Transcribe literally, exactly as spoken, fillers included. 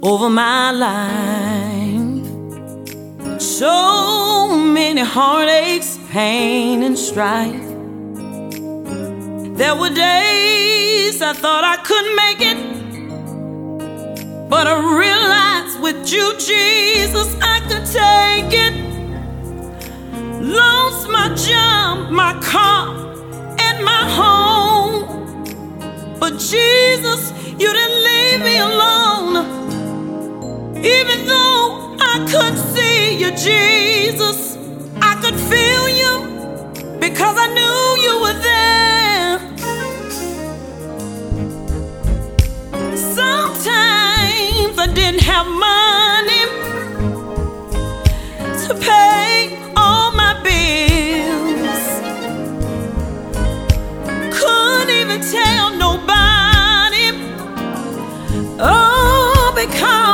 over my life. So many heartaches, pain, and strife. There were days I thought I couldn't make it, but I realized with you, Jesus, I could take it. Lost my job, my car, and my home, but Jesus, you didn't leave me alone. Even though I couldn't see you, Jesus, I could feel you because I knew you were there. Sometimes I didn't have money to pay all my bills. Couldn't even tell nobody, oh, because